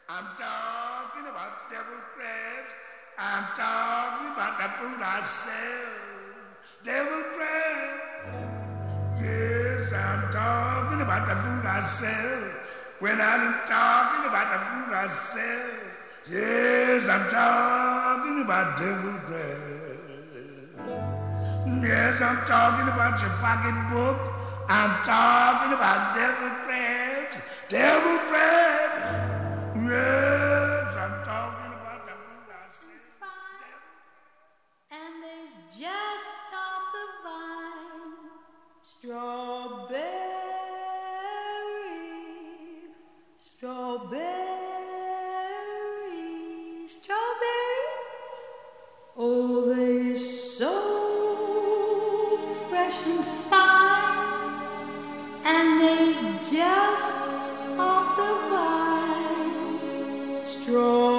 I'm talking about devil crabs. I'm talking about the food I sell. Devil crabs. Yes, I'm talking about the food I sell. When I'm talking about the food I sell. Yes, I'm talking about devil crabs. Yes, I'm talking about your pocketbook. I'm talking about devil crabs. Devil crabs. Yes, I'm talking about the food I sell. And there's just off the vine strawberry, strawberry, strawberry. Oh, they're so fresh and fine. And there's just off the vine strawberry.